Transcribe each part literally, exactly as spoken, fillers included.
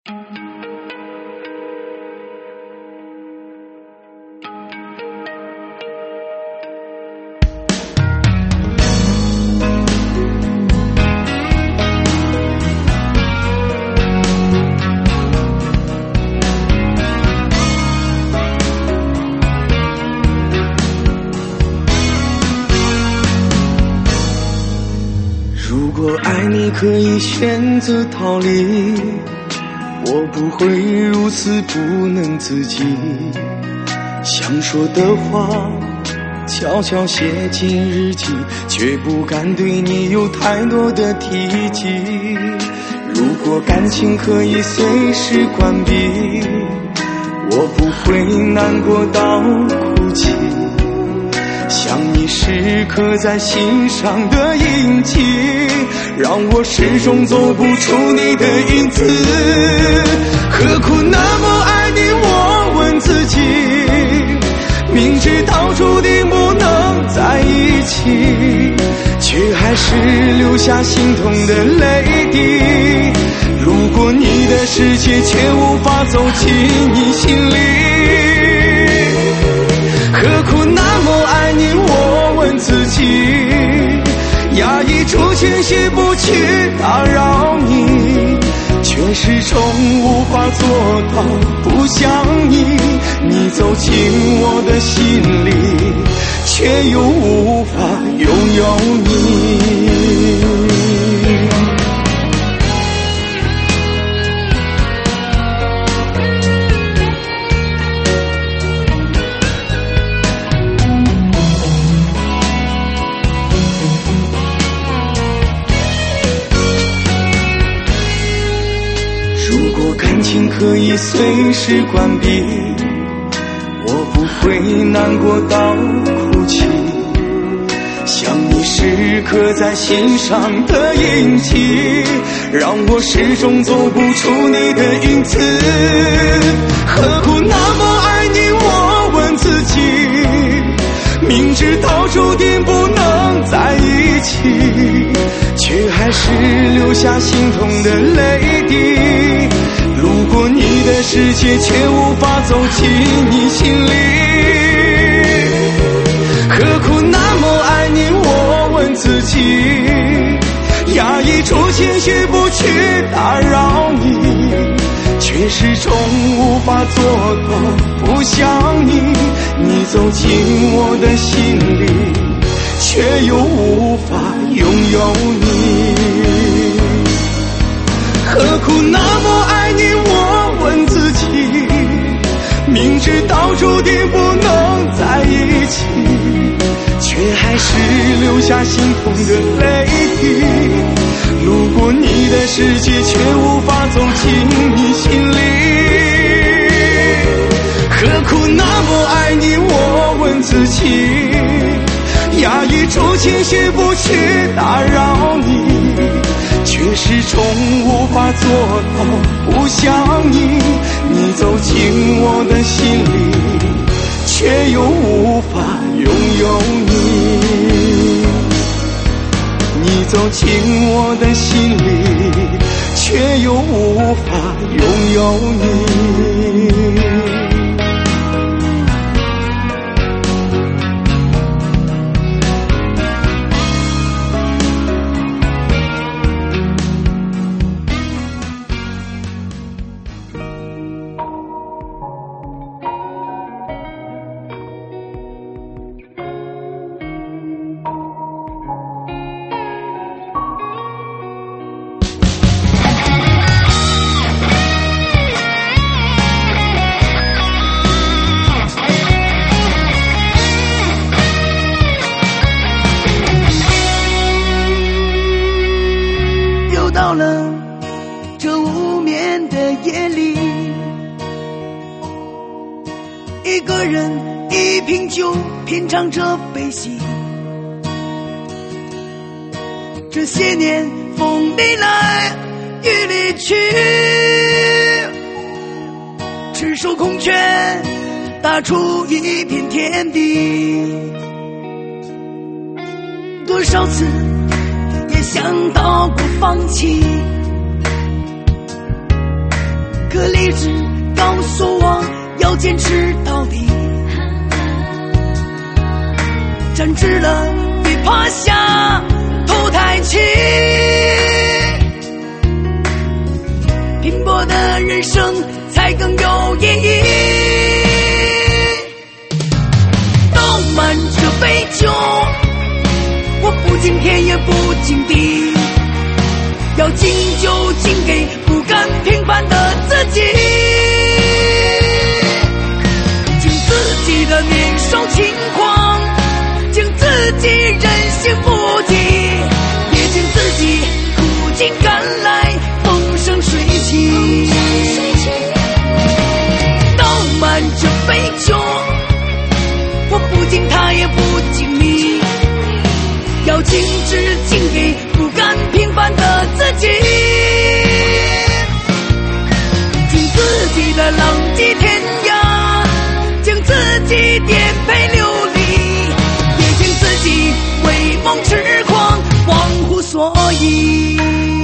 如果爱你可以选择逃离，我不会如此不能自己，想说的话悄悄写进日记，却不敢对你有太多的提及。如果感情可以随时关闭，我不会难过到哭泣，想你时刻在心上的印记，让我始终走不出你的影子。何苦那么爱你，我问自己，明知道注定不能在一起，却还是留下心痛的泪滴。如果你的世界却无法走进你心里，何苦那么爱你，我问自己，压抑出情绪不去打扰你，却始终无法做到不想你。你走进我的心里，却又无法拥有你。如果感情可以随时关闭，我不会难过到哭泣，想你时刻在心上的印记，让我始终走不出你的影子。何苦那么爱你，我问自己，明知道注定不能在一起，却还是留下心痛的泪滴。如果你的世界却无法走进你心里，何苦那么爱你，我问自己，压抑出情绪不去打扰你，却始终无法做到不想你。你走进我的心里，却又无法拥有你。何苦那么爱你，我问自己，明知道注定不能在一起，却还是留下心痛的泪滴。如果你的世界却无法走进你心里，何苦那么爱你，我问自己，压抑出情绪不去打扰你，却始终无法做到不想你。你走进我的心里，却又无法拥有你。你走进我的心里，却又无法拥有你。 到了这无眠的夜里，一个人一瓶酒品尝着悲喜。这些年风里来雨里去，赤手空拳打出一片天地。多少次也想到过放弃， 要坚持到底，站直了别趴下，头抬起，拼搏的人生才更有意义。倒满这杯酒，我不敬天也不敬地，要敬酒敬给不甘平凡的自己，敬自己的年少轻狂，敬自己人心不羁，也敬自己苦尽甘来风生水起。倒满这杯酒，我不敬他也不敬你，要敬之敬给不甘平凡的自己，敬自己的浪迹天涯，敬自己颠沛流离，也敬自己为梦痴狂，忘乎所以。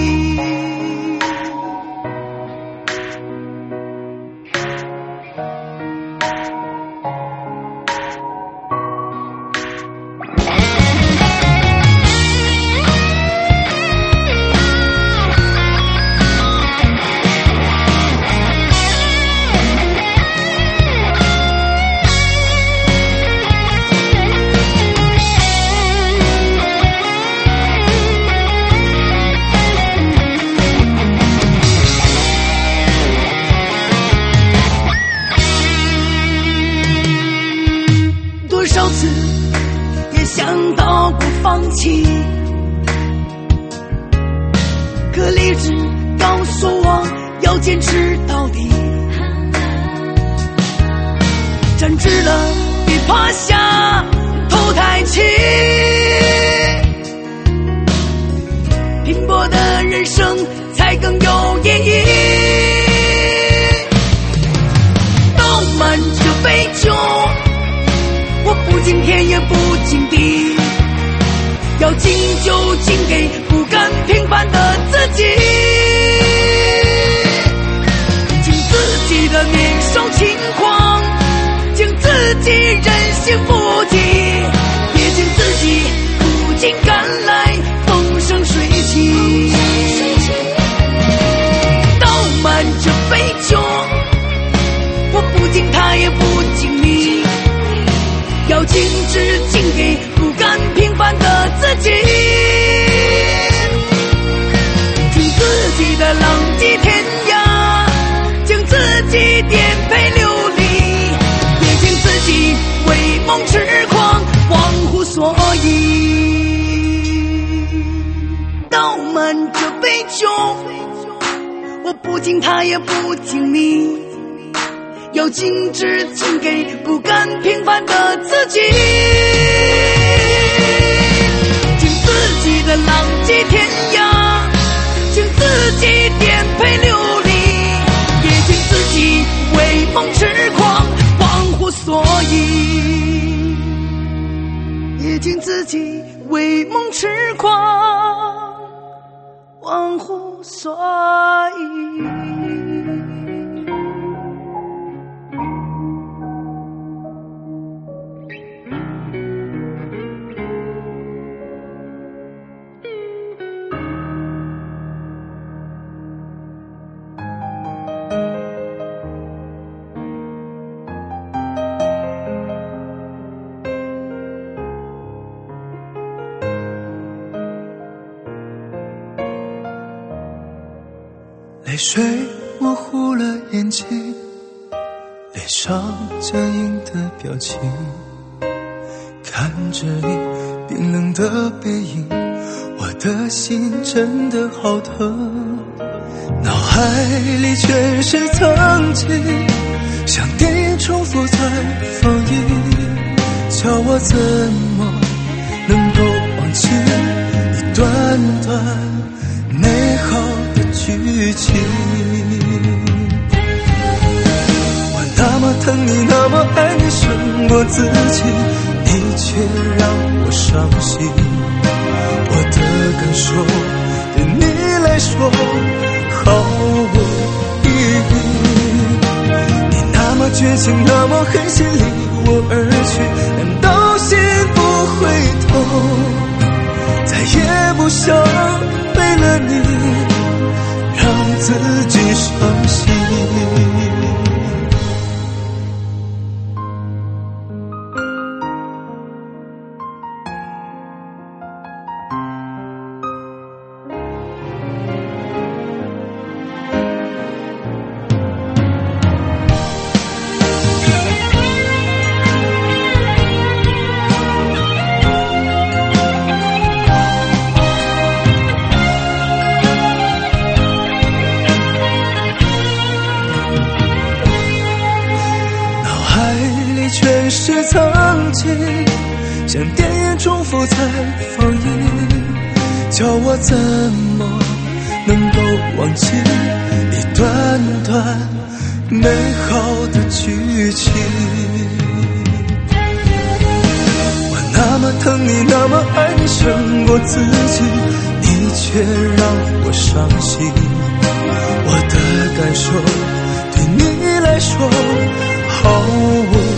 想到过放弃，可理智告诉我要坚持到底，站直了别趴下，头抬起，拼搏的人生才更有意义。倒满这杯酒，我不敬天也不敬地，要敬酒敬给不甘平凡的自己，敬自己的年少轻狂，敬自己人心不羁，也敬自己苦尽甘来风生水起。倒满这杯酒，我不敬他也不敬你，要敬之敬给不甘平凡的自己，敬自己的浪迹天涯，敬自己颠沛流离，也敬自己为梦痴狂，忘乎所以。倒满这杯酒，我不敬他也不敬你，要敬之敬给不甘平凡的自己，敬自己的浪迹天涯，敬自己颠沛流离，也敬自己为梦痴狂，忘乎所以，也敬自己为梦痴狂，忘乎所以。 泪水模糊了眼睛，脸上僵硬的表情，看着你冰冷的背影，我的心真的好疼。脑海里全是曾经，像电影重复在放映，叫我怎么能够忘记一段段美好的剧情。我那么疼你，那么爱你，胜过自己，你却让我伤心。我的感受对你来说毫无意义，你那么倔绝情，那么狠心离我而去，难道心不回头？再也不想为了你让自己伤心。全是曾经，像电影重复在放映，叫我怎么能够忘记一段段美好的剧情。我那么疼你，那么爱你，胜过自己，你却让我伤心。我的感受对你来说毫无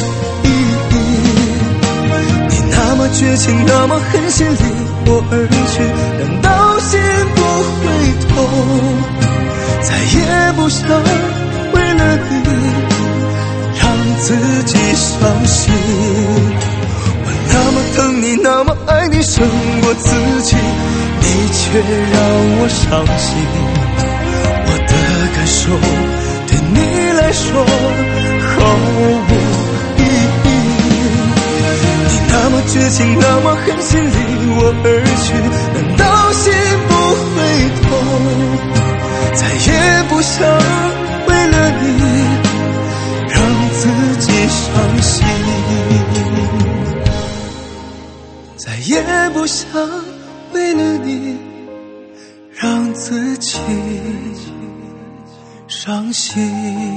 绝情，那么狠心离我而去，难道心不回头？再也不想为了你让自己伤心。我那么疼你，那么爱你，胜过自己，你却让我伤心。我的感受对你来说毫无那么绝情，那么狠心离我而去，难道心不回头？再也不想为了你让自己伤心，再也不想为了你让自己伤心。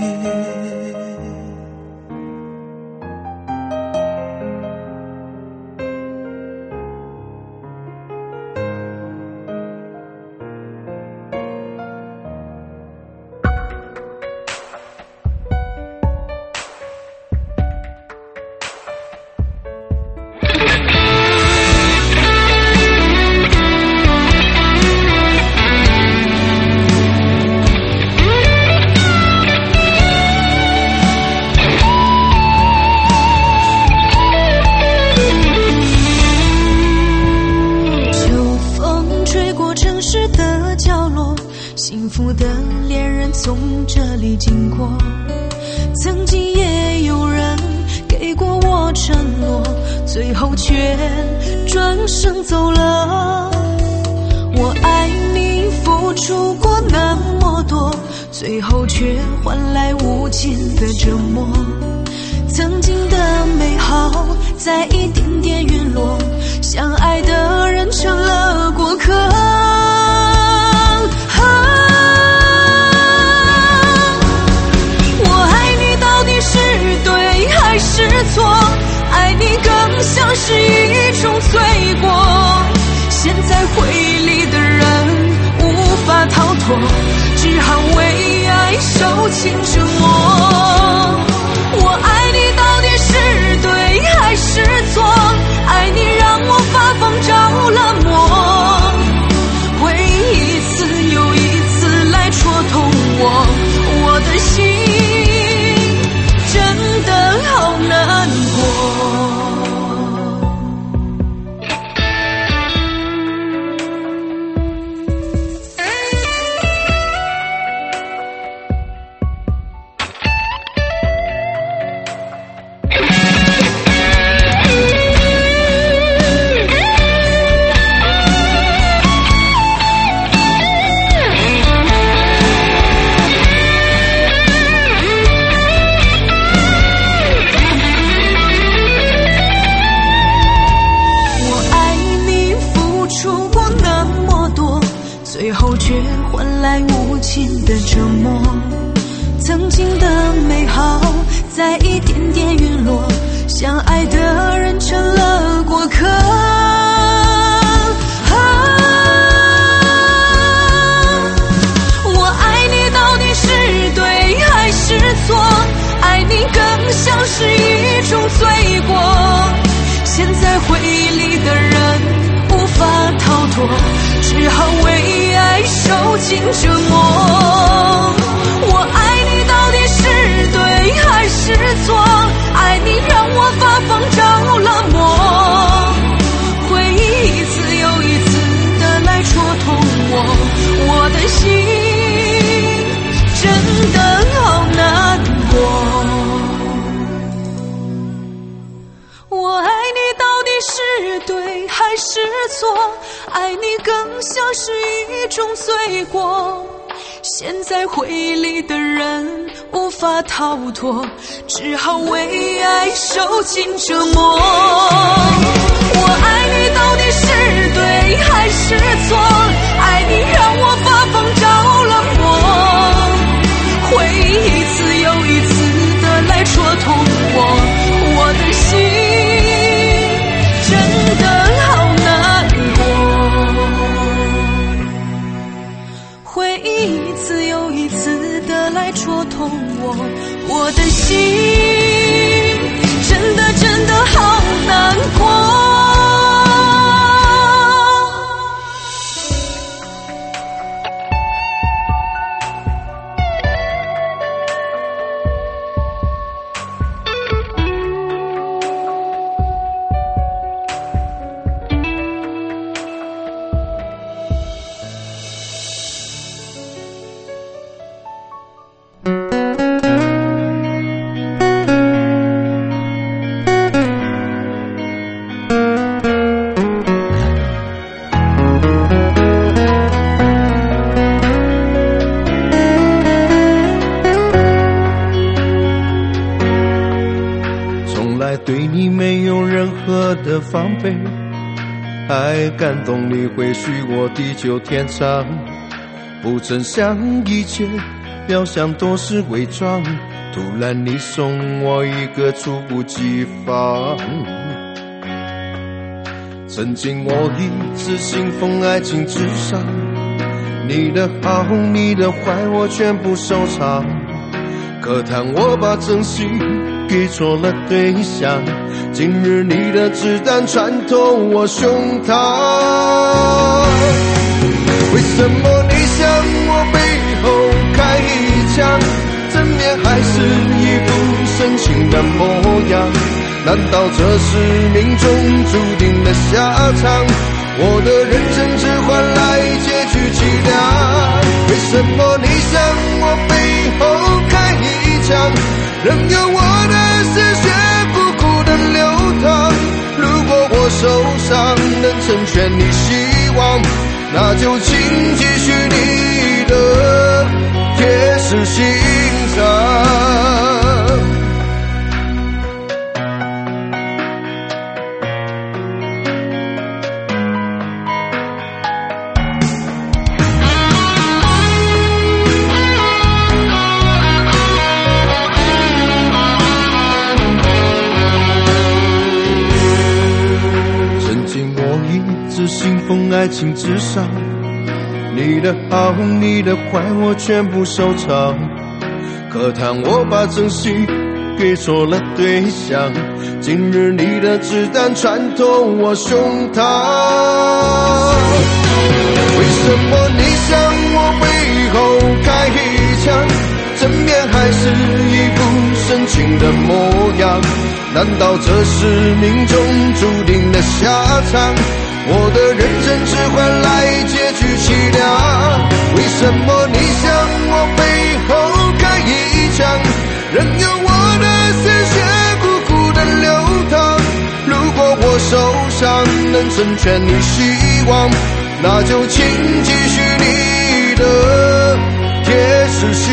幸福的恋人从这里经过，曾经也有人给过我承诺，最后却转身走了。我爱你，付出过那么多，最后却换来无尽的折磨。曾经的美好在一点点陨落，相爱的人成了过客。是错，爱你更像是一种罪过。现在回忆里的人无法逃脱，只好为爱受尽折磨。我爱你到底是对还是错？爱你让我发疯着了魔，回忆一次又一次来戳痛我，我的心真的好难过。最后却换来无尽的折磨，曾经的美好在一点点陨落，相爱的人成了过客。啊，我爱你到底是对还是错？爱你更尽折磨。我爱你到底是对还是错？爱你让我发疯着了魔，回忆一次又一次的来戳痛我，我的心真的好难过。我爱你到底是对还是错？爱你更像是一种罪过，现在回忆里的人无法逃脱，只好为爱受尽折磨。我爱你到底是对还是错？爱你让我发疯着了魔，回忆一次又一次的来戳痛我，我的心真的好难过，回忆一次又一次的来戳痛我，我的心真的真的好难过。 对你没有任何的防备，爱感动你会许我地久天长，不曾想一切表象都是伪装，突然你送我一个猝不及防。曾经我一直信奉爱情至上，你的好你的坏我全部收藏，可叹我把真心给错了对象，今日你的子弹穿透我胸膛。为什么你向我背后开一枪，正面还是一副深情的模样？难道这是命中注定的下场？我的认真只换来结局凄凉。为什么你向我背后开一枪，任由我的鲜血苦苦的流淌？如果我受伤能成全你希望，那就请继续你的铁石心肠。信奉爱情至上，你的好你的坏我全部收藏，可叹我把真心给错了对象，今日你的子弹穿透我胸膛。为什么你向我背后开一枪，正面还是一副深情的模样？难道这是命中注定的下场？我的认真只换来结局凄凉。为什么你向我背后开一枪，任由我的鲜血苦苦的流淌？如果我受伤能成全你希望，那就请继续你的铁石心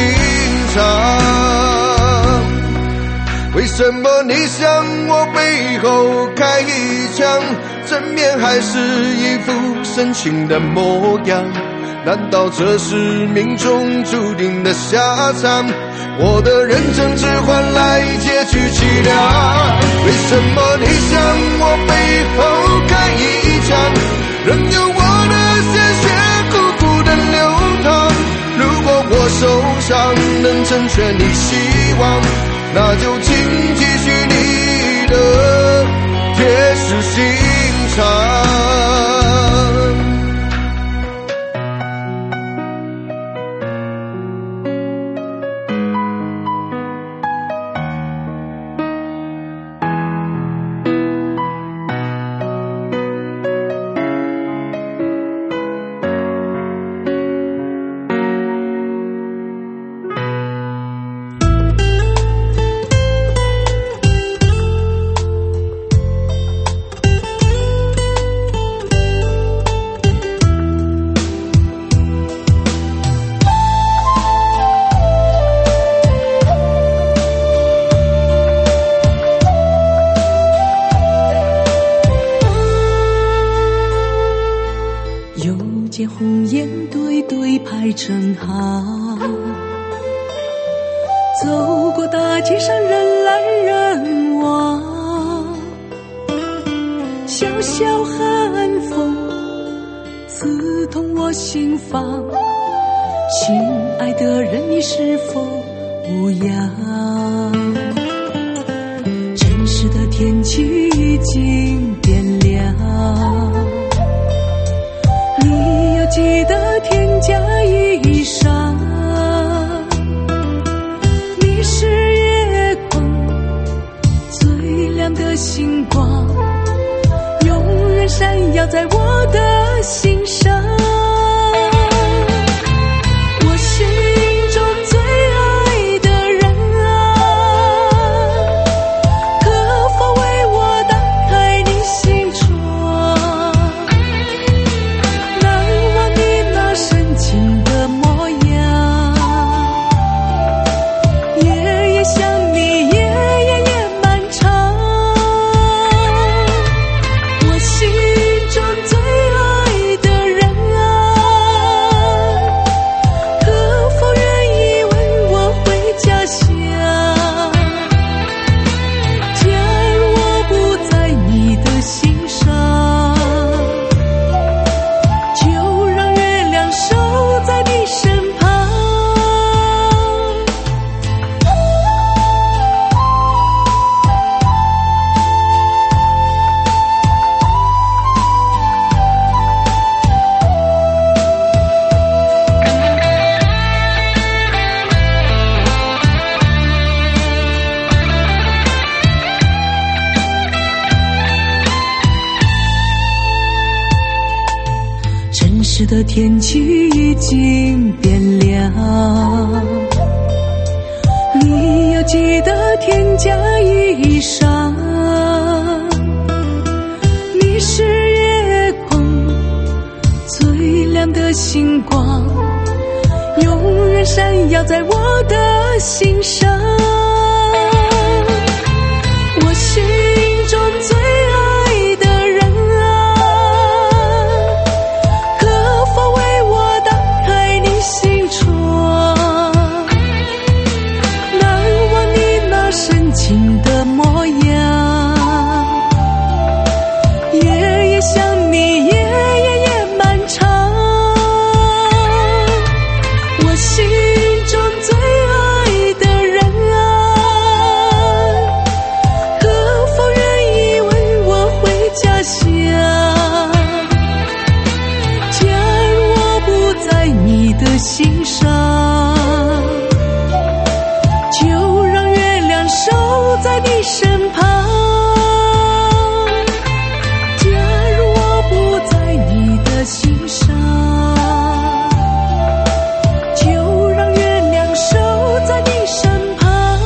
肠。为什么你向我背后开一枪，正面还是一副深情的模样？难道这是命中注定的下场？我的认真只换来结局凄凉。为什么你向我背后开一枪，任由我的鲜血苦苦的流淌？如果我受伤能成全你希望，那就请继续你的铁石心肠。 小寒风刺痛我心房，心爱的人你是否无恙？城市的天气已经变凉，你要记得添加衣裳。你是夜空最亮的星光，永远闪耀在我的心上。我心中最爱的人啊，可否为我打开你心窗？难忘你那深情的模样，夜夜想你，夜夜夜漫长。我心中最爱的人啊，可否愿意问我回家乡？假如我不在你的心上，就让月亮守在你身旁。城市的天气已经变凉，你要记得添加衣裳。你是夜空最亮的星光，永远闪耀在我的心上。我心中最爱的人啊，可否为我打开你心窗？难忘你那深情的模样，夜夜想你，夜夜夜漫长。我心中最爱的人啊，可否愿意问我回家乡？假如我不在你的心上，就让月亮守在你身旁。假如我不在你的心上，就让月亮守在你身旁。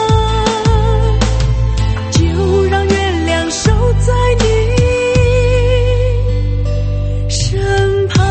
就让月亮守在你身旁。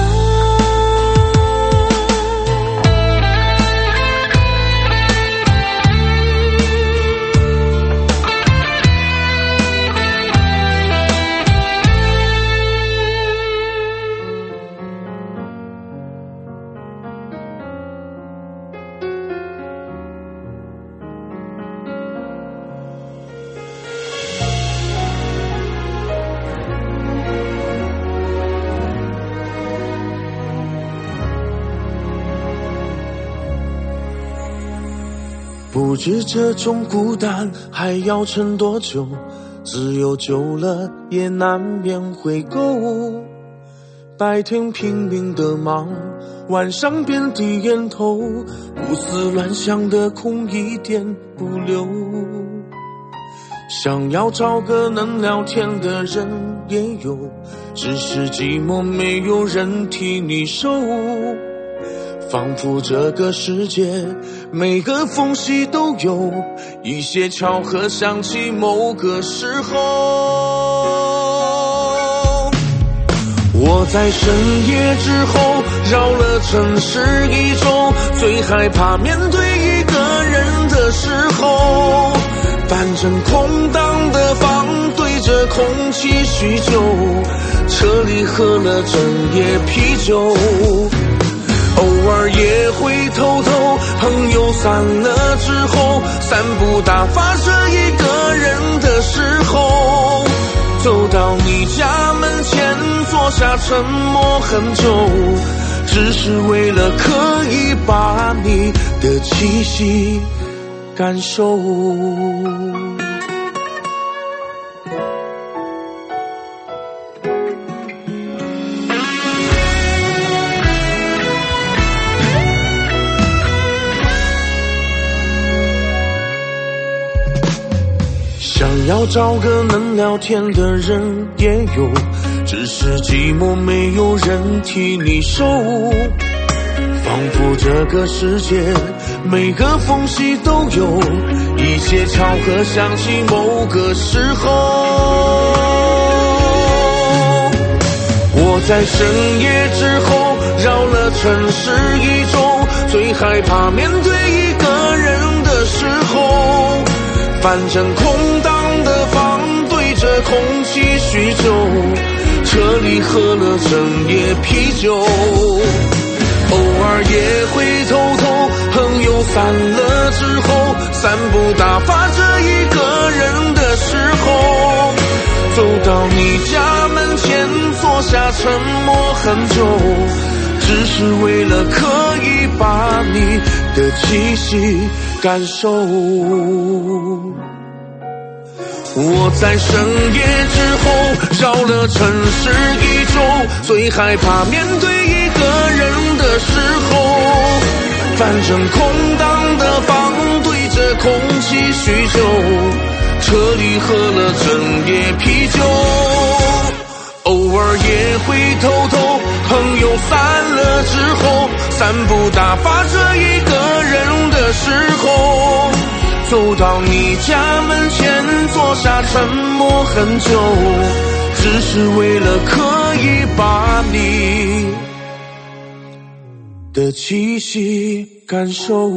不知这种孤单还要撑多久，只有久了也难免会够。白天拼命的忙，晚上遍地烟头，胡思乱想的空一点不留。想要找个能聊天的人也有，只是寂寞没有人替你收。仿佛这个世界每个缝隙都有一些巧合，想起某个时候。我在深夜之后绕了城市一周，最害怕面对一个人的时候，反正空荡的房对着空气叙旧，车里喝了整夜啤酒，偶尔也会偷偷，朋友散了之后，散步打发着一个人的时候， 走到你家门前，坐下沉默很久，只是为了可以把你的气息感受。想要找个能聊天的人也有，只是寂寞没有人替你收。仿佛这个世界每个缝隙都有一些巧合，想起某个时候。我在深夜之后绕了城市一周，最害怕面对一个人的时候，反正空荡的房对着空气叙旧，车里喝了整夜啤酒，偶尔也会偷偷，朋友散了之后，散步打发着一个人的时候，走到你家门前，坐下沉默很久，只是为了可以把你的气息感受。我在深夜之后绕了城市一周，最害怕面对一个人的时候，反正空荡的房对着空气叙旧，车里喝了整夜啤酒，偶尔也会偷偷，朋友散了之后，散步打发着一个人的时候，走到你家门前，坐下沉默很久，只是为了可以把你的气息感受。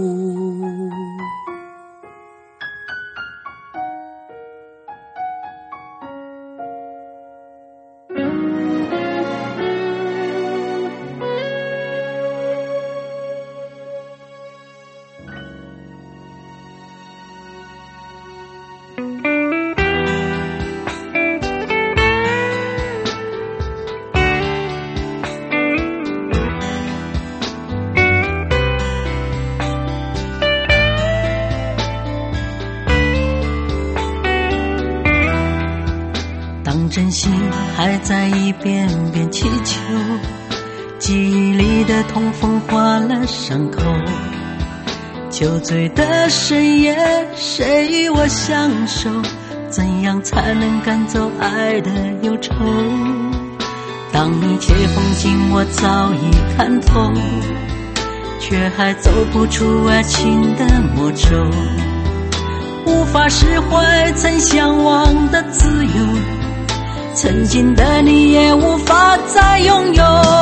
真心还在一遍遍祈求，记忆里的痛风化了伤口，酒醉的深夜谁与我相守，怎样才能赶走爱的忧愁，当一切风景我早已看透，却还走不出爱情的魔咒，无法释怀曾向往的自由，曾经的你也无法再拥有。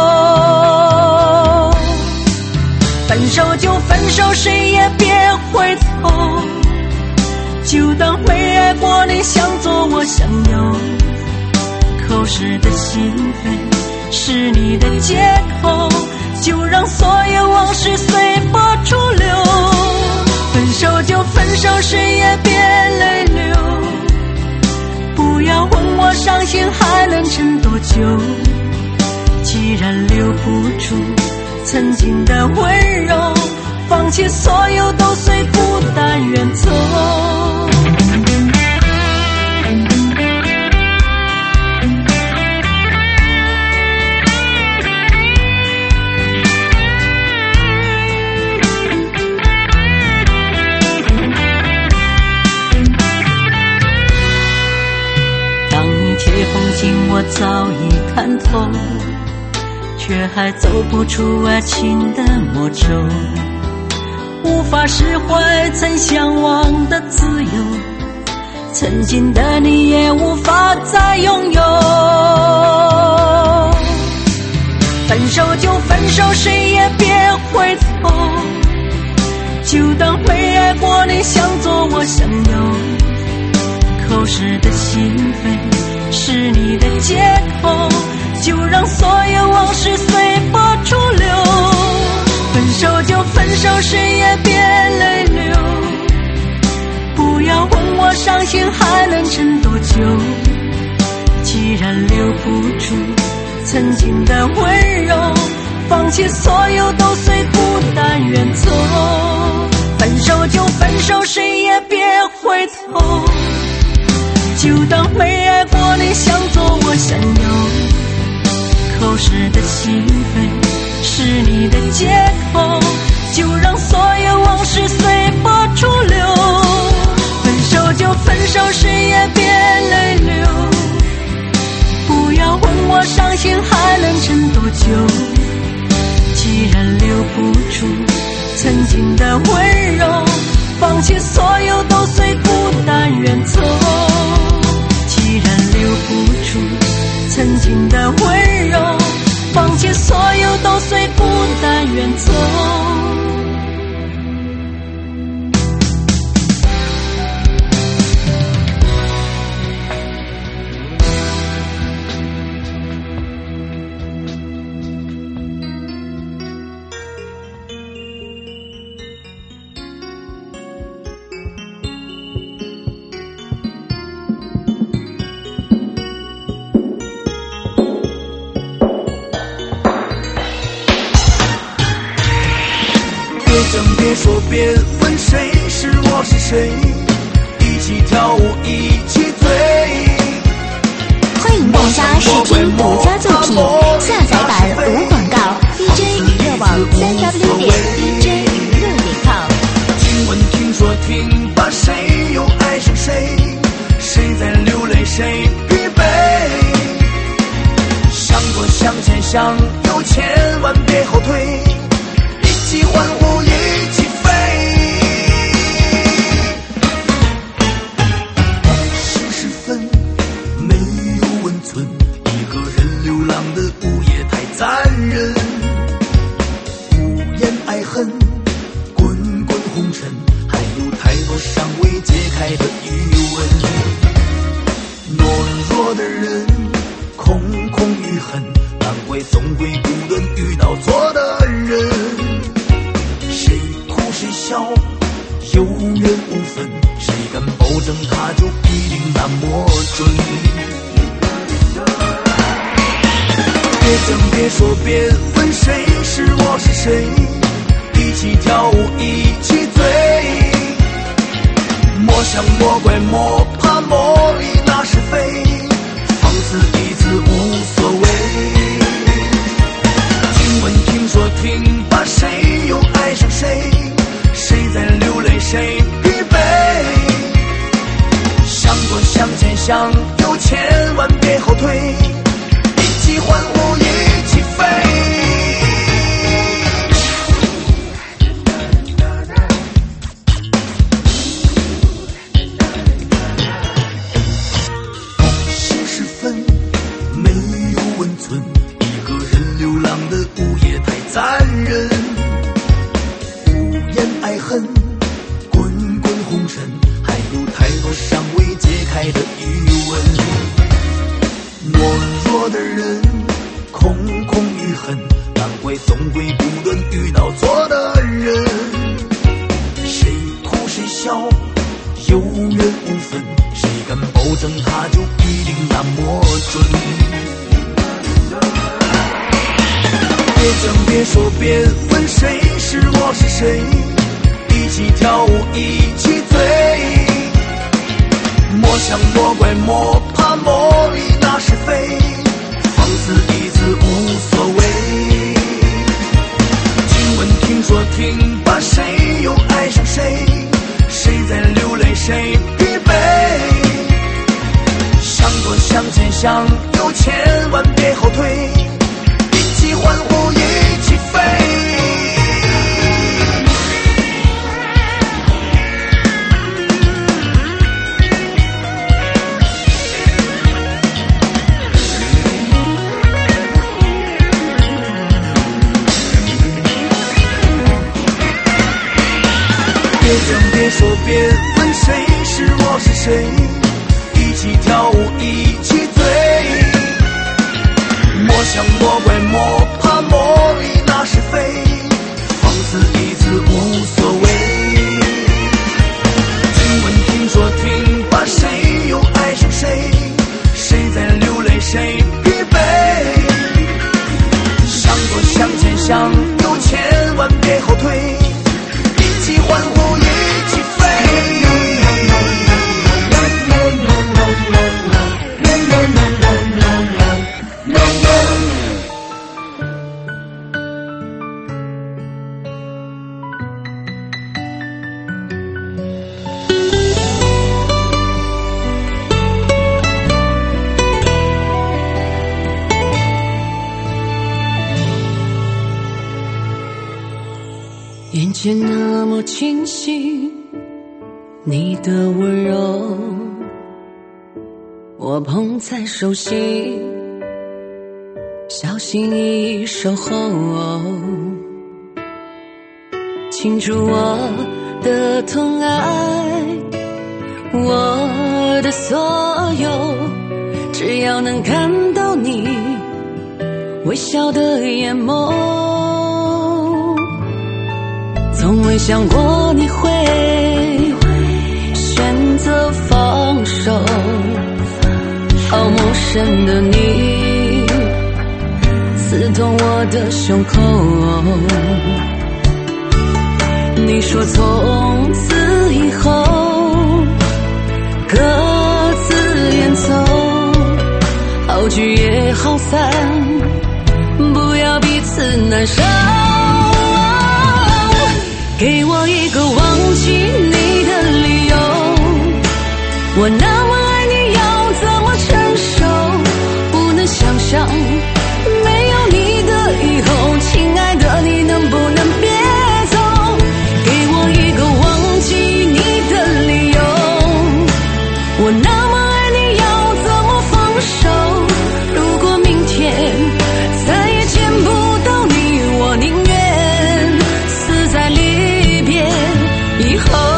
分手就分手，谁也别回头，就当没爱过你，想做我想有，口是的心扉是你的借口，就让所有往事随波逐流。分手就分手，谁也别泪流，不要问我伤心还能撑多久，既然留不住曾经的温柔，放弃所有都随孤单远走。我早已看透，却还走不出爱情的魔咒，无法释怀曾向往的自由，曾经的你也无法再拥有。分手就分手，谁也别回头，就当没爱过你，想做我想有，口是的心扉是你的借口，就让所有往事随波逐流。分手就分手，谁也别泪流，不要问我伤心还能撑多久， 然留不住曾经的温柔，放弃所有都随孤单远走。分手就分手，谁也别回头，就当没爱过你想做我想有，口是的心扉是你的借口，就让所有往事随波逐流。分手就分手，谁也别泪流，不要问我伤心还能撑多久，既然留不住曾经的温柔，放弃所有都随孤单远走。既然留不住曾经的温柔，放弃所有都随孤单远走。 别说别问谁是我是谁，一起跳舞一起醉。 欢迎大家试听独家作品，下载版无广告 D J 娱乐网三 W 点 D J 娱乐点 com。 听闻听说听把谁又爱上谁，谁在流泪谁疲惫，向左向前向右千万别后退，一起欢呼一起飞。十时分没有温存，一个人流浪的午夜太残忍，无言爱恨滚滚红尘，还有太多尚未解开的余温。懦弱的人空空余恨，难怪总会不能遇到错的人，谁哭谁笑有缘无分，谁敢保证他就一定那么准。别讲别说别问谁是我是谁，一起跳舞一起醉，莫想莫怪莫怕莫理那是非，放肆一次无所谓。听闻听说听把谁又爱上谁，谁在流泪谁疲惫，向左向前向右千万别后退，一起欢呼一起飞。十时分没有温存，一个人流浪的午夜太残忍，无言爱恨滚滚红尘，还有太多尚未解开的余温。懦弱的人空空余恨，难怪总会不能遇到错的人，谁哭谁笑有缘无分，谁敢保证他就一定那么准。别讲别说别问谁是我是谁，一起跳舞一起醉，莫想莫怪莫怕莫理那是非，放肆一次无所谓。听闻听说听把谁又爱上谁，谁在流泪谁疲惫，向左向前向右千万别后退，一起欢呼一起飞。别讲别说别问谁是我是谁，一起跳舞一起醉，莫想莫怪莫怕莫理那是非，放肆一次无所谓。听闻听说听把谁又爱上谁，谁在流泪谁线那么清晰，你的温柔我捧在手心，小心翼翼守候，倾注我的疼爱，我的所有，只要能看到你微笑的眼眸，从未想过你会选择放手，好陌生的你刺痛我的胸口，你说从此以后各自远走，好聚也好散，不要彼此难受，给我一个忘记你的理由，我那么爱你要怎么承受，不能想象没有你的以后，亲爱的你能不能别走，给我一个忘记你的理由，我那么爱你要怎么放手，如果明天再也见不到你，我宁愿死在离别以后。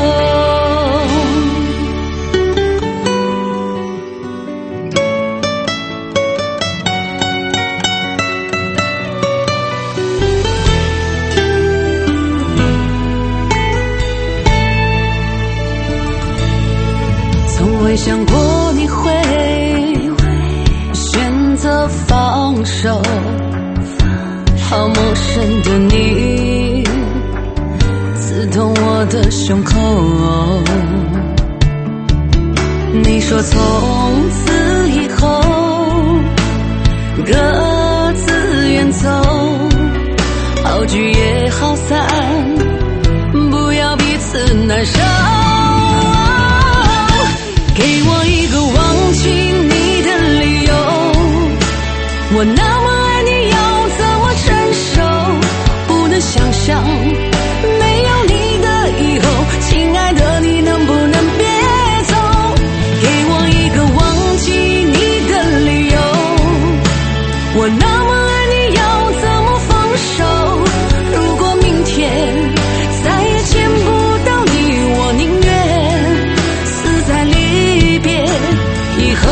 从未想过你会选择放手，好陌生的你刺痛我的胸口，你说从此以后各自远走，好聚也好散，不要彼此难受，给我一个忘记你的理由，我那么爱你要怎么承受，不能想象没有你的以后，亲爱的你能不能别走，给我一个忘记你的理由，我那么爱你要怎么放手，如果明天再也见不到你，我宁愿死在离别以后，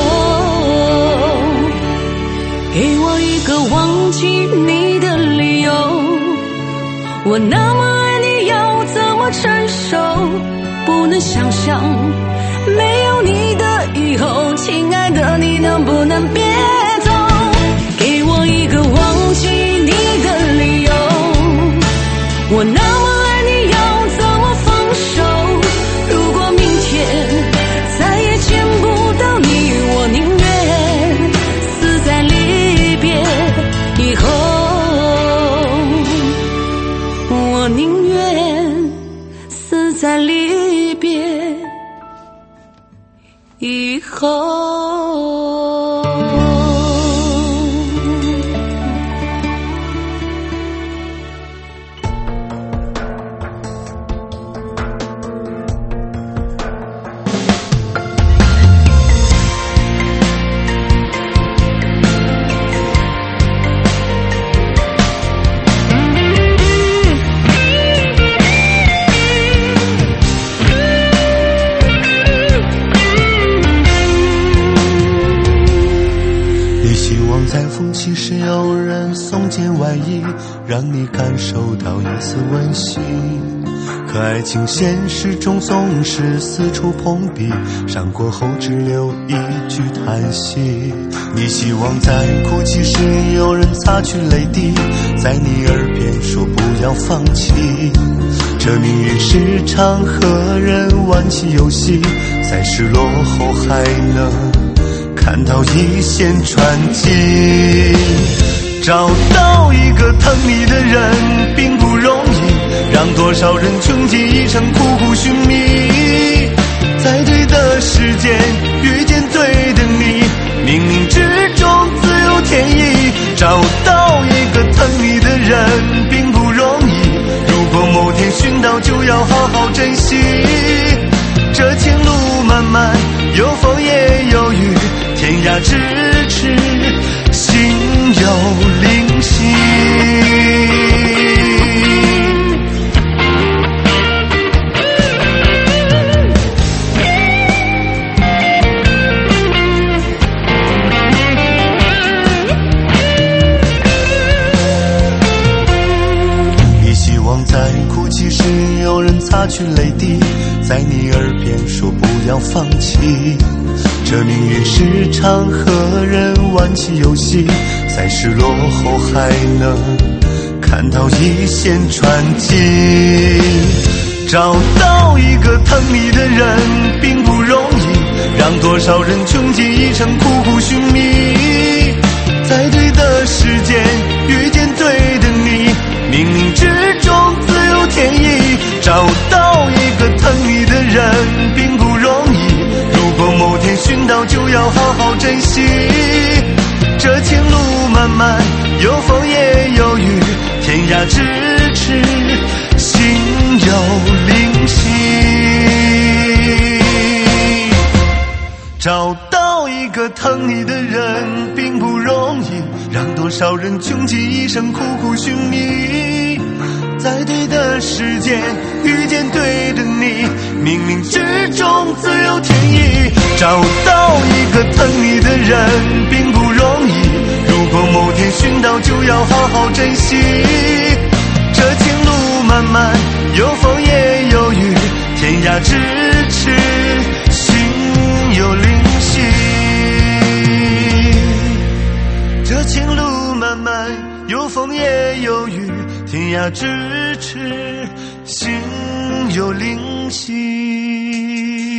给我一个忘记你的理由，我那么爱你要怎么承受，不能想象没有你的以后，亲爱的你能不能别走，给我一个忘记你的理由，我那么爱你要怎么放手，如果明天再也见不到你，我宁愿死在离别以后，我宁愿死在离别以后。 其实有人送件外衣，让你感受到一丝温馨，可爱情现实中总是四处碰壁，伤过后只留一句叹息。你希望在哭泣时有人擦去泪滴，在你耳边说不要放弃，这命运是场和人玩起游戏，在失落后还能看到一线传奇，找到一个疼你的人并不容易，让多少人穷尽一生苦苦寻觅，在对的时间遇见对的你，冥冥之中自有天意，找到一个疼你的人并不容易，如果果某天寻到，就要好好珍惜。这情路漫漫，有风也有雨，天涯咫尺，心有灵犀。在哭泣时有人擦去泪滴，在你耳边说不要放弃。这命运是场和人玩起游戏，在失落后还能看到一线传奇。找到一个疼你的人并不容易，让多少人穷尽一生苦苦寻觅。在对的时间遇见对的你，冥冥之中自有天意。找到一个疼你的人并不容易，如果某天寻到，就要好好珍惜。这情路漫漫，有风也有雨，天涯咫尺，心有灵犀。找到一个疼你的人并不容易，让多少人穷尽一生苦苦寻觅。在对的时间遇见对的你，冥冥之中自有天意。找到一个疼你的人并不容易，如果某天寻到，就要好好珍惜。这情路漫漫，有风也有雨，天涯咫尺，心有灵犀。这情路漫漫，有风也有雨，天涯咫尺，心有灵犀。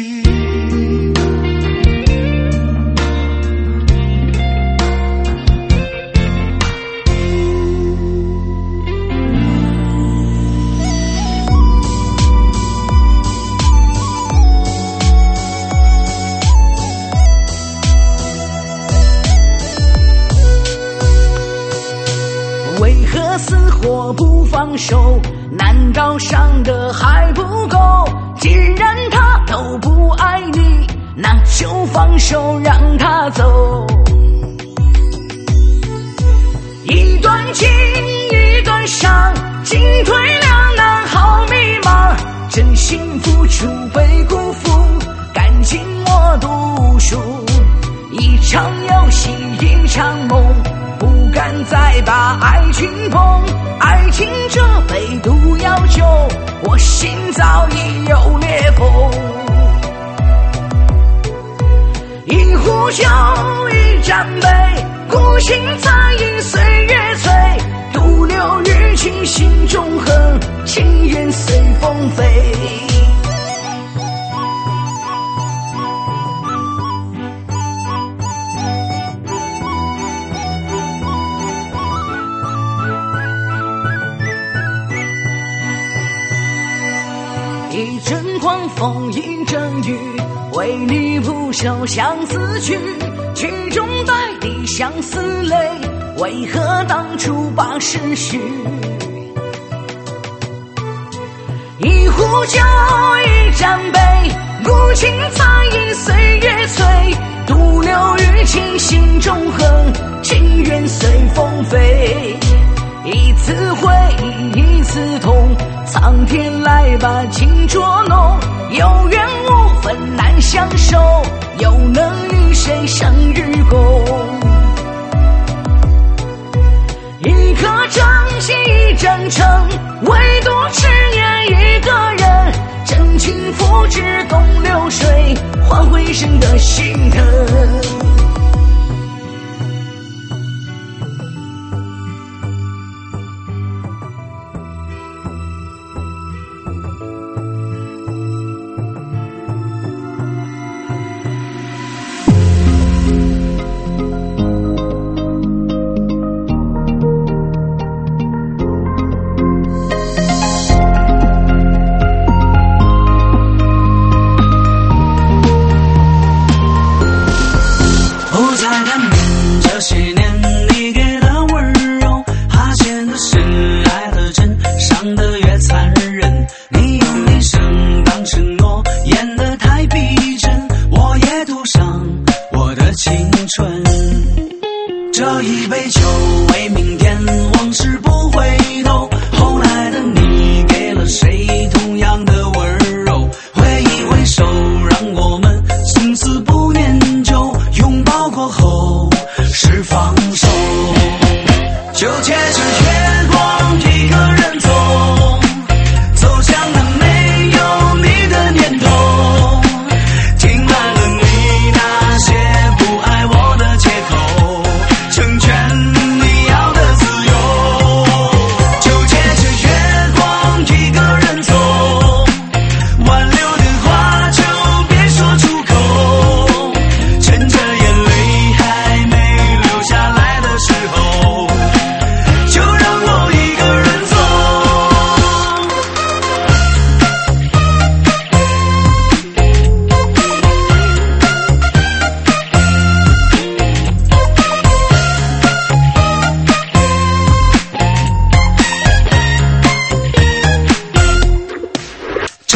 为何死活不放手？难道伤得还不够？既然他都不爱你，那就放手让他走。一段情一段伤，进退两难好迷茫。真心付出被辜负，感情我读书。一场游戏一场梦，不敢再把爱情碰，爱情这杯毒药酒，我心早已有裂缝。一壶酒一盏杯，孤情在饮岁月催，独留余情心中恨，情缘随风飞。一阵狂风一阵雨，为你谱首相思曲，曲中带滴相思泪，为何当初把事许？一壶酒一盏杯，孤情在饮岁月催，独留余情心中恨，情缘随风飞。一次回忆一次痛，苍天来把情捉弄，有缘无分难相守，又能与谁生与共？一颗真心一真诚，唯独只愿一个人，真情付之东流水，换回生的心疼。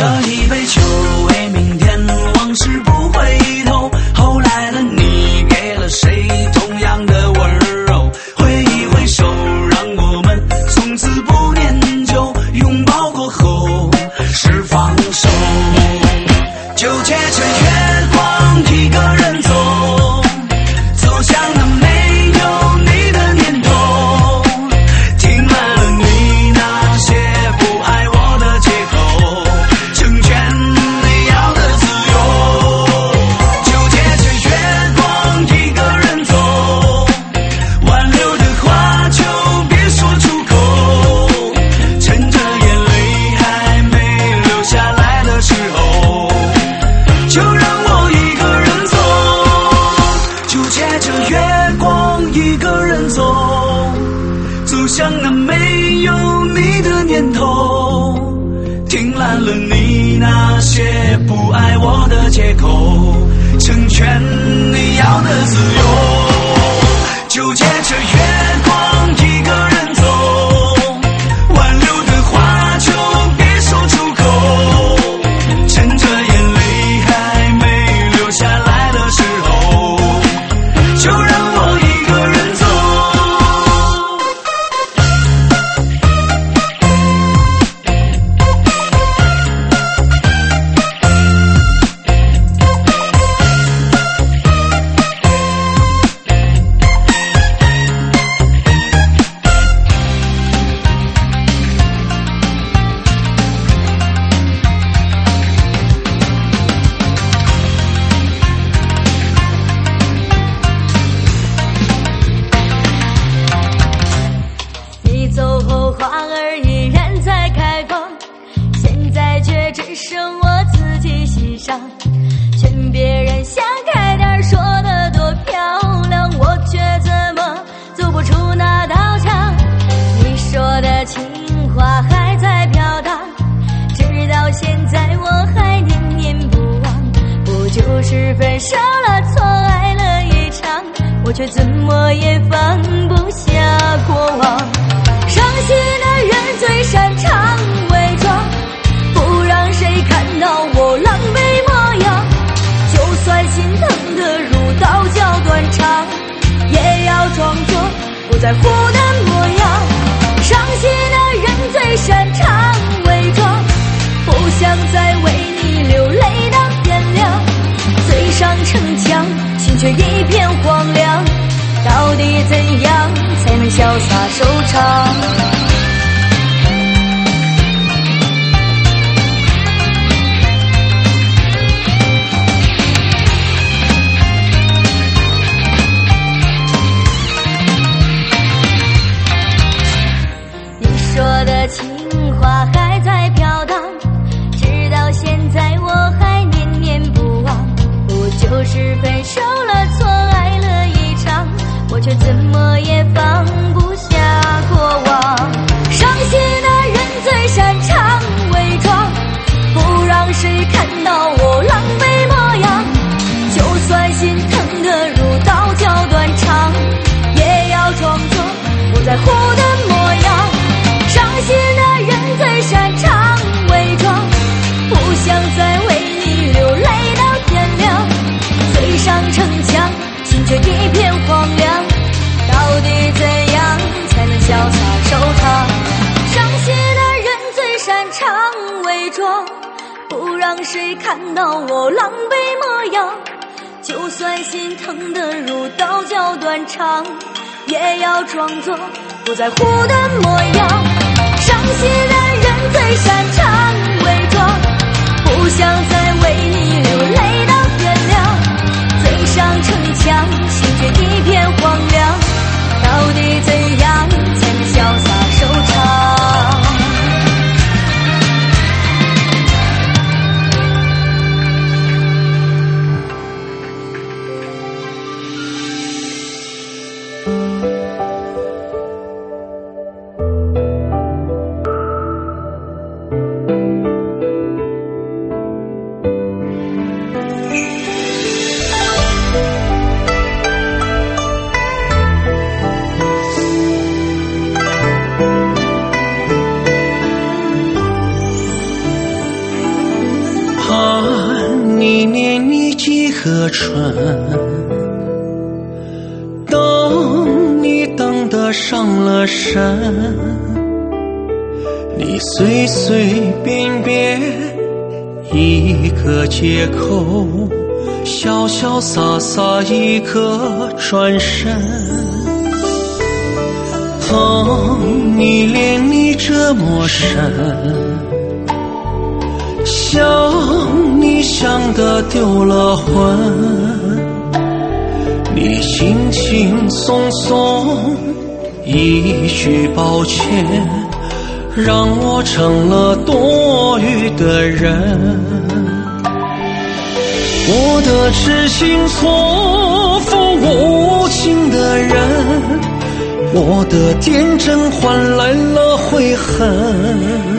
这一杯酒为明天，往事不回头。后来的你给了谁同样的温柔？挥一挥手，让我们从此不念旧。拥抱过后是放手，就借着月光一个人走，走向那没有你的年头，听烂了你那些不爱我的借口，成全你要的自由。就借着月光一个人走，挽留的话就别说出口，趁着眼泪还没流下来的时候，就让我一个人走。就借着月光一个人走，走向那没有你的年头，听烂了你那些不爱我的借口，成全你要的自由。就借着月光一个人走，挽留的话就别说出口，趁着眼泪还没流下来的时候，就让我一个人走。 你走后，花儿依然在开放，现在却只剩我自己欣赏。劝别人想开点，说得多漂亮，我却怎么走不出那道墙。你说的情话还在飘荡，直到现在我还念念不忘。不就是分手了，错爱了一场，我却怎么也放不下过往。伤心的人最擅长伪装，不让谁看到我狼狈模样。就算心疼的如刀绞断肠，也要装作不在乎的模样。伤心的人最擅长伪装，不想再为你流泪到天亮。嘴上逞强，心却一片荒凉。到底怎样才能潇洒收场？你说的情话还在飘荡，直到现在我还念念不忘。不就是分手了，错爱了一场，我却怎么也放不下过往。伤心的人最擅长伪装，不让谁看到我狼狈模样。就算心疼的如刀绞断肠，也要装作不在乎的模样。伤心的人最擅长伪装，不想再为你流泪到天亮。嘴上逞强，心却一片荒凉。到底怎样才能潇洒收场？伤心的人最擅长伪装，不让谁看到我狼狈模样。就算心疼的如刀绞断肠，也要装作不在乎的模样。伤心的人最擅长伪装，不想再为你流泪到天亮。嘴上逞强，心却一片荒凉。到底怎样才能潇洒收场？ 你念你几个春，等你等得上了身，你随随便便一个借口，潇潇洒洒一个转身，疼你恋你这么深，想你想得丢了魂，你轻轻松松一句抱歉，让我成了多余的人。我的痴心错付无情的人，我的天真换来了悔恨，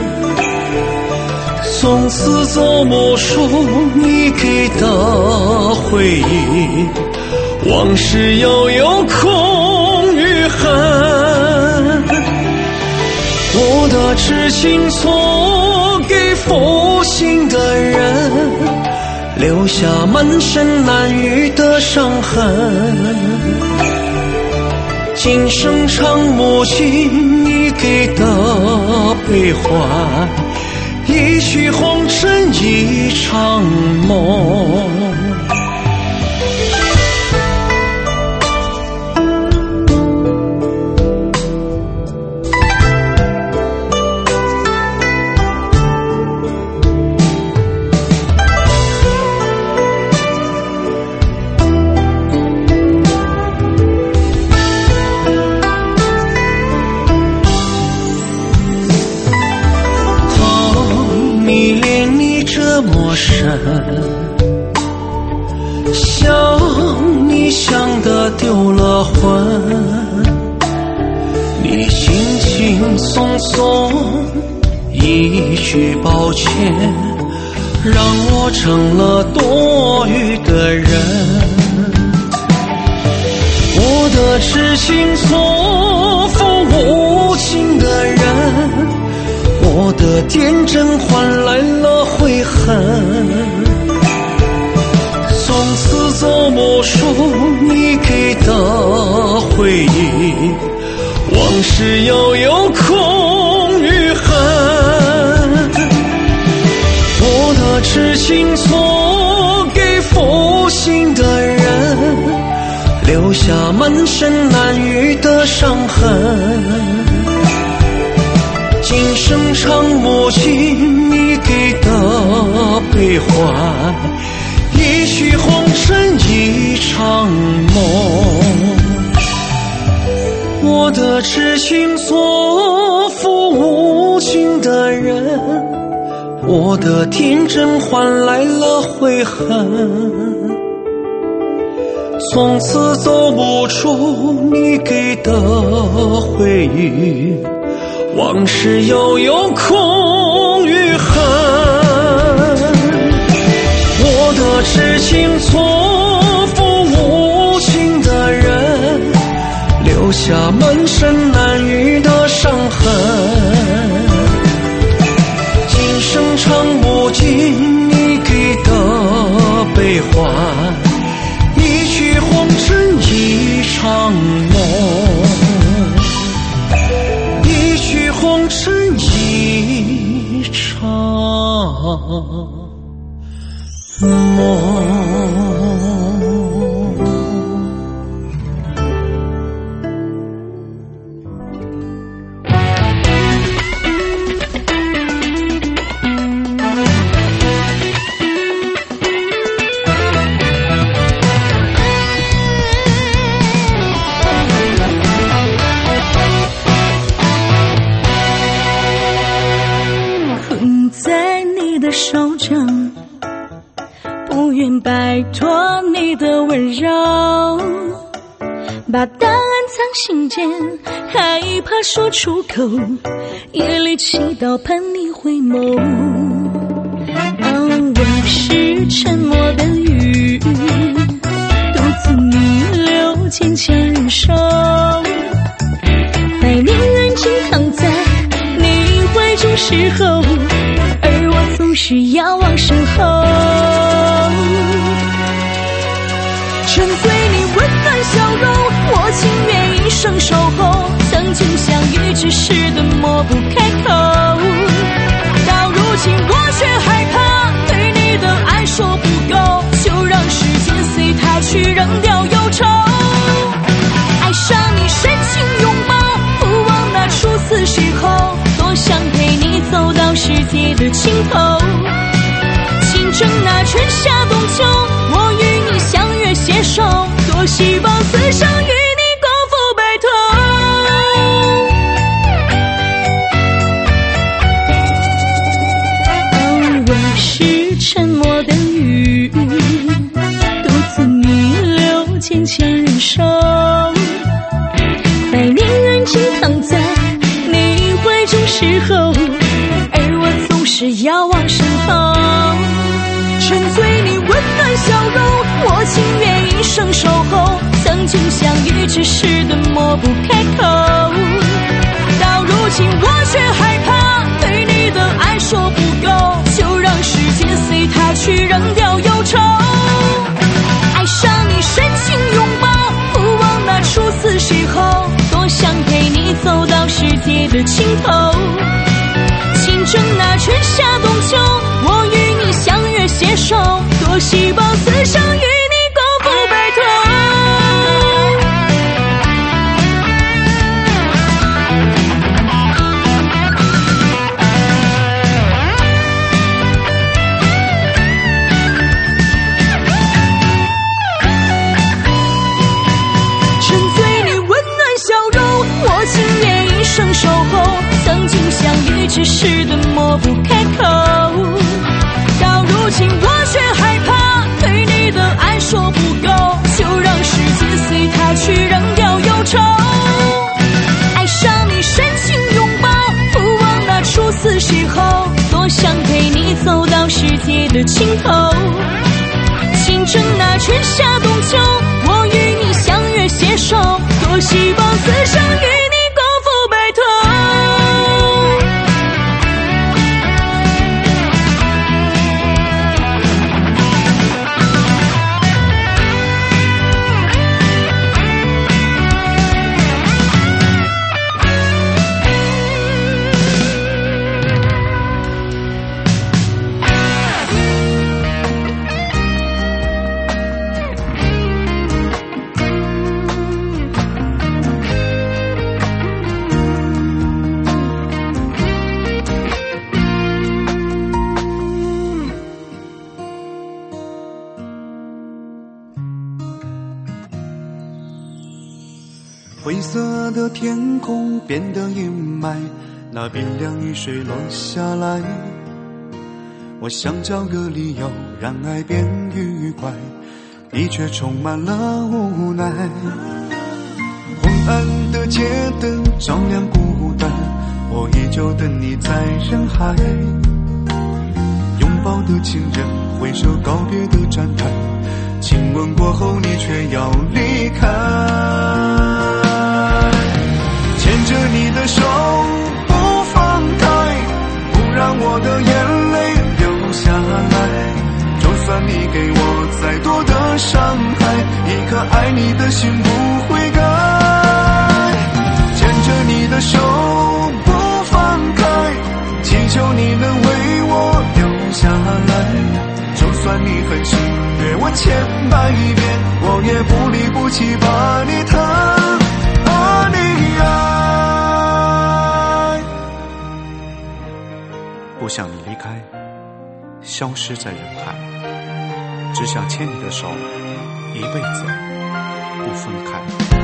从此走不出你给的回忆，往事又有空余恨。我的痴心错给负心的人，留下满身难愈的伤痕，今生常不尽你给的悲欢，一曲红尘一场梦。想你想得丢了魂，你轻轻松松一句抱歉，让我成了多余的人。我的痴心错付无情的人，我的天真换来了悔恨，从此走不出你给的回忆，往事又有空余恨。我的痴心错给负心的人，留下满身难愈的伤痕，今生常不尽你给的悲欢，一曲红尘一场梦。我的痴心错付无情的人，我的天真换来了悔恨，从此走不出你给的回忆，往事又有空余恨。我的痴心错付无情的人，留下满身难愈的伤痕，今生常不尽你给的悲欢，一曲红尘一场梦，一曲红尘一场梦。 困在你的手掌，不愿摆脱你的温柔，把答案藏心间，害怕说出口，夜里祈祷盼你回眸。哦，我是沉默的雨，独自逆流坚强忍受，待你安静躺在你怀中时候，而我总是遥望身后。 沉醉你温暖笑容，我情愿一生守候。曾经相遇只是的抹不开口，到如今我却害怕对你的爱说不够，就让时间随它去扔掉忧愁。爱上你深情拥抱，不忘那初次邂逅，多想陪你走到世界的尽头。见证那春夏冬秋，我与你相约携手，多希望此生与你共赴白头。哦，我是沉默的雨，独自逆流渐渐忍受，怀念安静躺在你怀中时候，而我总是遥望身后。沉醉你温暖笑容，我情愿一生守候。曾经相遇只是的抹不开口，到如今我却害怕对你的爱说不够，就让时间随它去扔掉忧愁。爱上你深情拥抱，不忘那初次邂逅，多想陪你走到世界的尽头。见证那春夏冬秋，我与你相约携手，多希望此生与你共赴白头。沉醉你温暖笑容，我情愿一生守候。曾经相遇只是的抹不开口，到如今我却害怕对你的爱说不够，就让时间随它去扔掉忧愁。爱上你深情拥抱，不忘那初次邂逅，多想陪你走到世界的尽头。见证那春夏冬秋，我与你相约携手，多希望此生与你共赴白头。 灰色的天空变得阴霾，那冰凉雨水落下来，我想找个理由让爱变愉快，你却充满了无奈。昏暗的街灯照亮孤单，我依旧等你在人海，拥抱的情人挥手告别的站台，亲吻过后你却要离开，牵着你的手不放开，不让我的眼泪流下来，就算你给我再多的伤害，一颗爱你的心不会改，牵着你的手不放开，祈求你能为我留下来，就算你狠心虐我千百遍，我也不离不弃把你疼把你爱。不想你离开，消失在人海，只想牵你的手，一辈子不分开。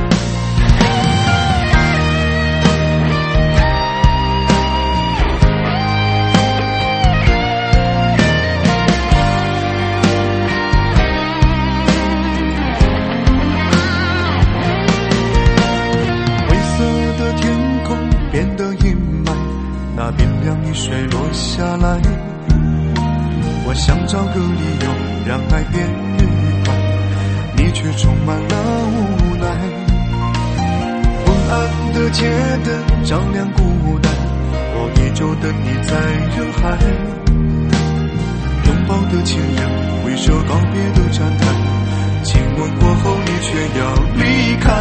变得阴霾，那冰凉雨水落下来，我想找个理由让爱变愉快，你却充满了无奈。昏暗的街灯照亮孤单，我依旧等你在人海，拥抱的情人挥手告别的站台，亲吻梦过后你却要离开，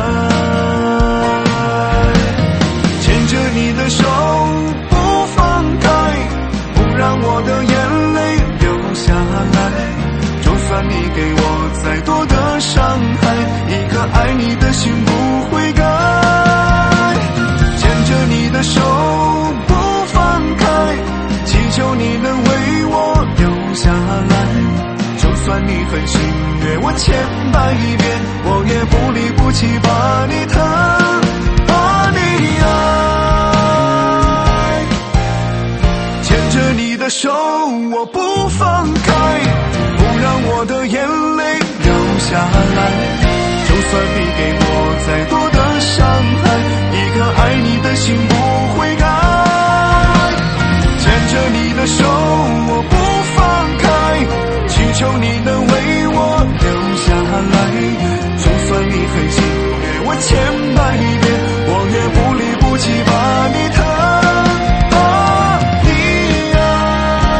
牵着你的手不放开，不让我的眼泪流下来。就算你给我再多的伤害，一颗爱你的心不会改。牵着你的手不放开，祈求你能为我留下来。就算你狠心虐我千百遍，我也不离不弃把你疼，把你爱。牵着你的手我不放开，不让我的眼泪流下来。就算你给我再多的伤害，一颗爱你的心不会改。牵着你的手我不放开，祈求你能为我留下来。就算你狠心虐我千百遍，我也不离不弃把你疼，把你爱。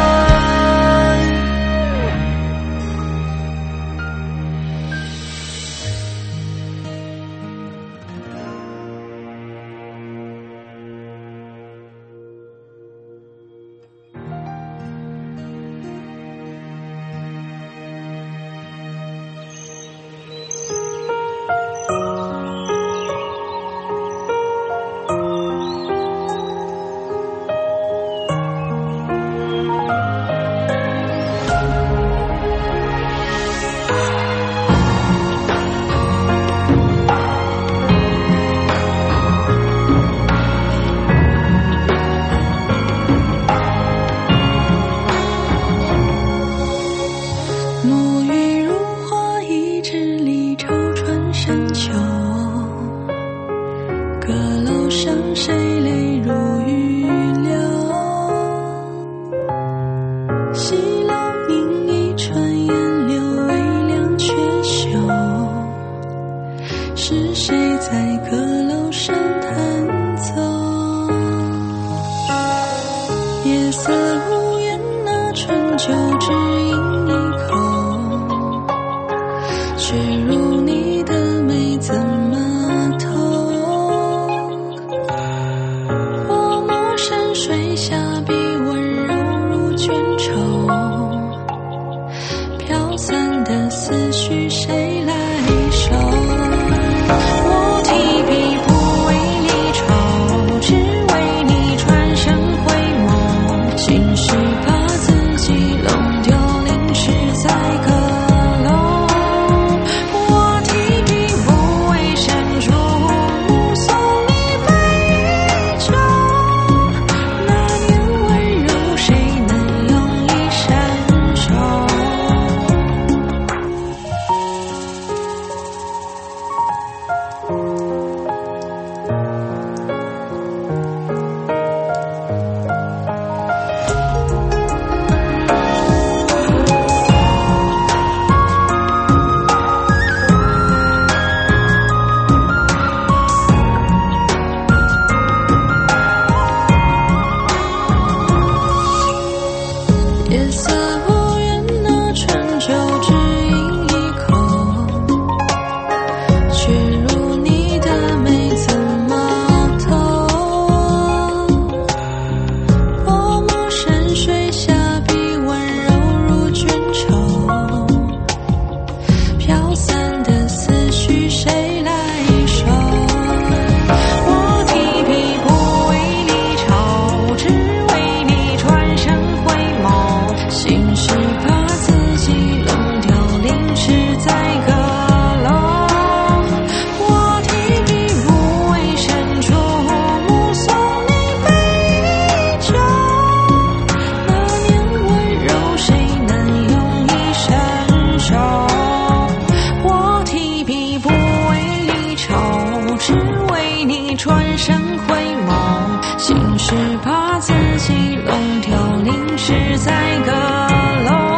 转身回眸，心事怕自己弄丢，淋湿在阁楼。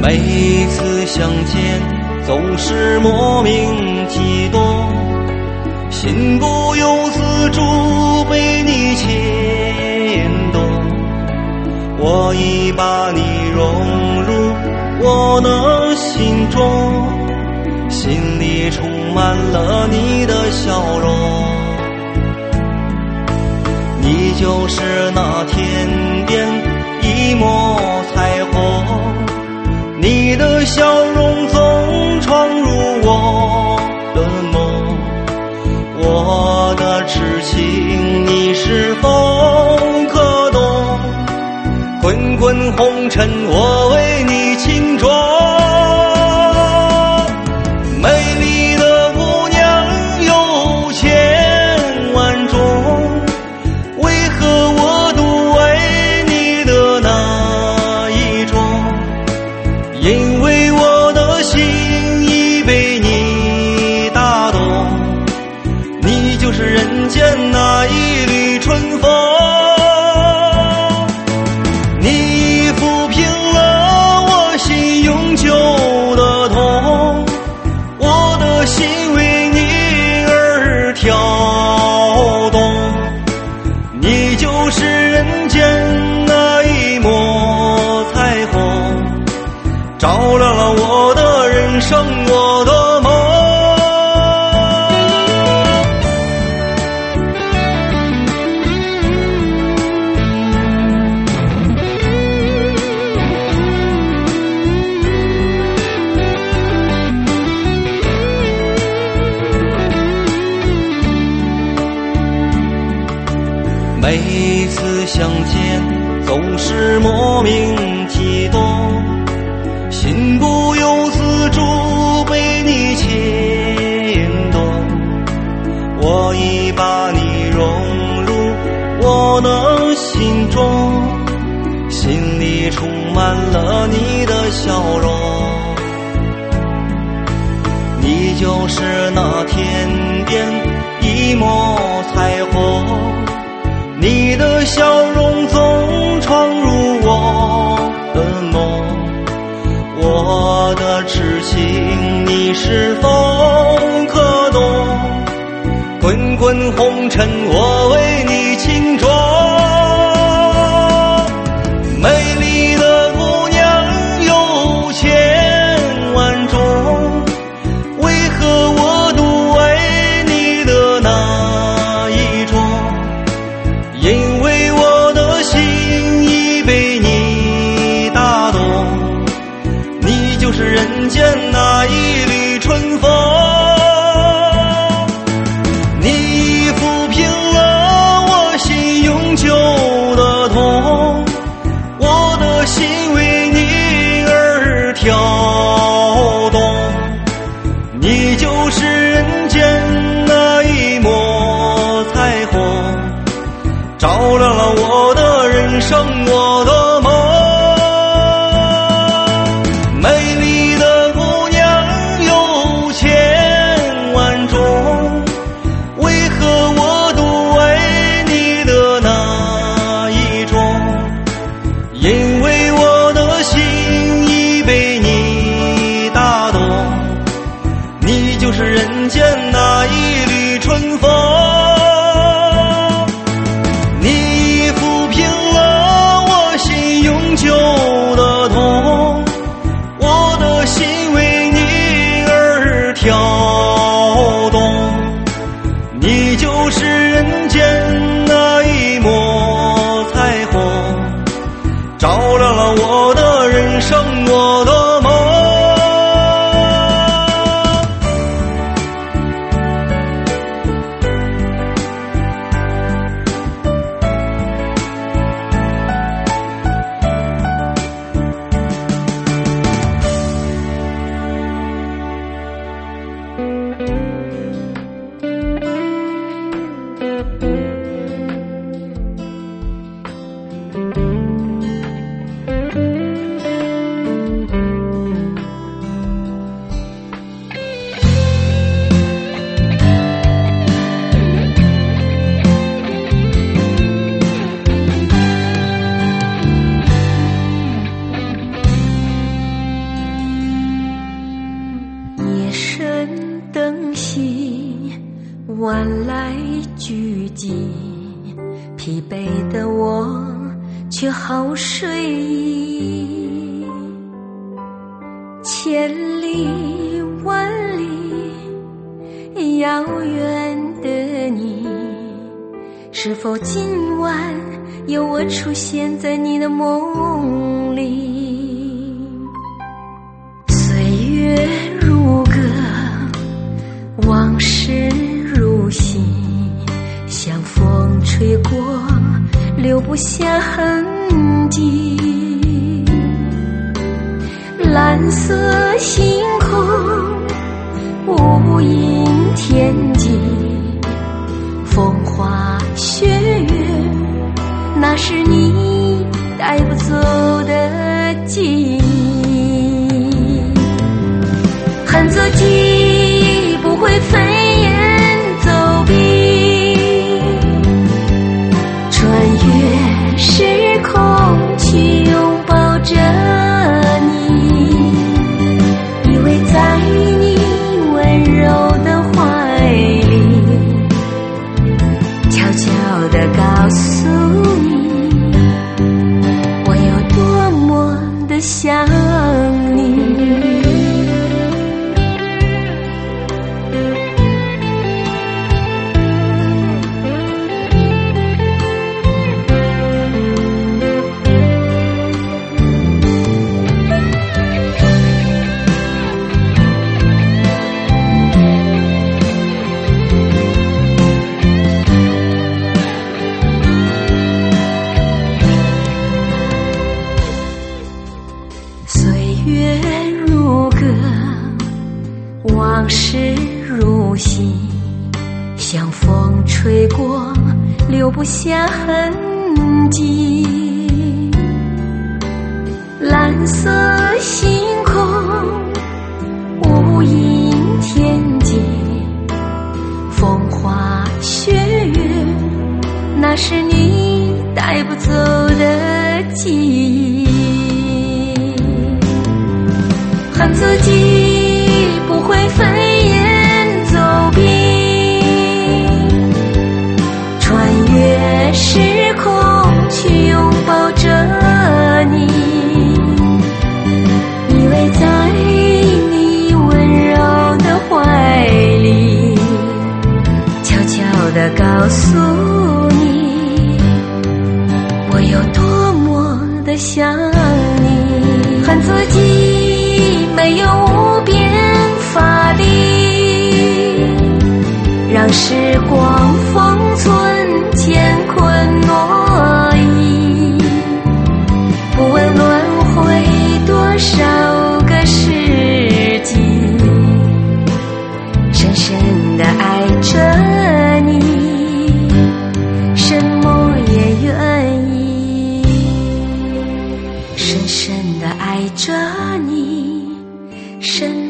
每次相见总是莫名悸动，心不由自主被你牵动，我已把你融入我的心中，心里充满了你的笑容。你就是那天边一抹彩虹，你的笑容总闯入我的梦，我的痴情你是否可懂？滚滚红尘我为你倾注，美丽的姑娘有千万种，为何我独为你的那一种？因为我的心已被你打动，你就是人间那一缕春风，你抚平了我心永久的痛，我的心为你而跳动，你就是人间那一抹彩虹，照亮了我的人生，我的梦。每次相见总是莫名悸动，心不由自主被你牵动，我已把你融入我的心中，心里充满了你的笑容。你就是那天边一抹彩虹，你的笑容总闯入我的梦，我的痴情你是否可懂？滚滚红尘我为你倾注，美丽的姑娘有千万种，为何我独为你的那一种？因为我的心已被你打动，你就是人间那一缕春风，你抚平了我心永久的痛，我的心为你而跳动，你就是人间那一抹彩虹，照亮了我的人生，我的梦。美丽的姑娘有千万种，为何我独为你的那一种？因为我的心已被你打动，你就是人间那一缕春风，你抚平了我心永久的痛，我的心为你而跳动，你就是人间那一抹彩虹，照亮了我的人生，我的梦。 聚集，疲惫的我却好睡意。千里万里遥远的你，是否今晚有我出现在你的梦里？岁月如歌，往事如戏，像风吹过，留不下痕迹。蓝色星空，无垠天际，风花雪月，那是你带不走的记忆。恨自己不会飞檐走壁，穿越时空去拥抱着你，依偎在你温柔的怀里，悄悄地告诉你，我有多么的想你。往事如戏，像风吹过，留不下痕迹。蓝色星空，无垠天际，风花雪月，那是你带不走的记忆。恨自己不会飞檐走壁，穿越时空去拥抱着你，依偎在你温柔的怀里，悄悄地告诉你，我有多么的想你。恨自己没有无边法力，让时光封存乾坤挪移，不问轮回多少个世纪，深深地爱着你，什么也愿意，深深地爱着你，深